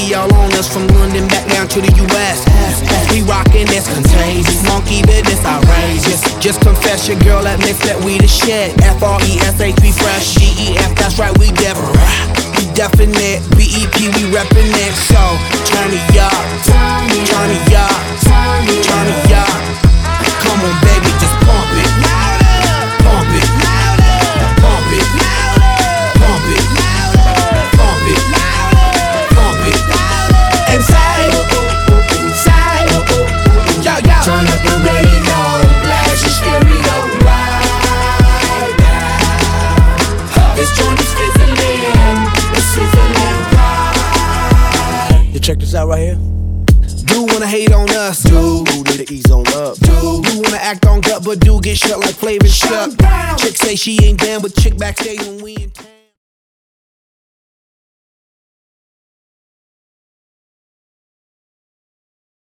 be all on us from London back down to the US. We rockin' this contagious, monkey business outrageous. Just confess your girl admits that we the shit. FRESH, we fresh. GEF, that's right, we different. We definite. BEP, we reppin' it. So turn it up, turn it up, turn it up. Come on, baby, just pump it, pump it, pump it, pump it, pump it, pump it. Inside, inside, yo, yo. Turn up the radio, blast your stereo right now. This joint is fizzling, it's fizzling right. You check this out right here. Do wanna hate on us, Dude, need to ease on up. do wanna act on gut, but do get shut like Flavor Shut. Chick say she ain't down, but chick backstage when we in town.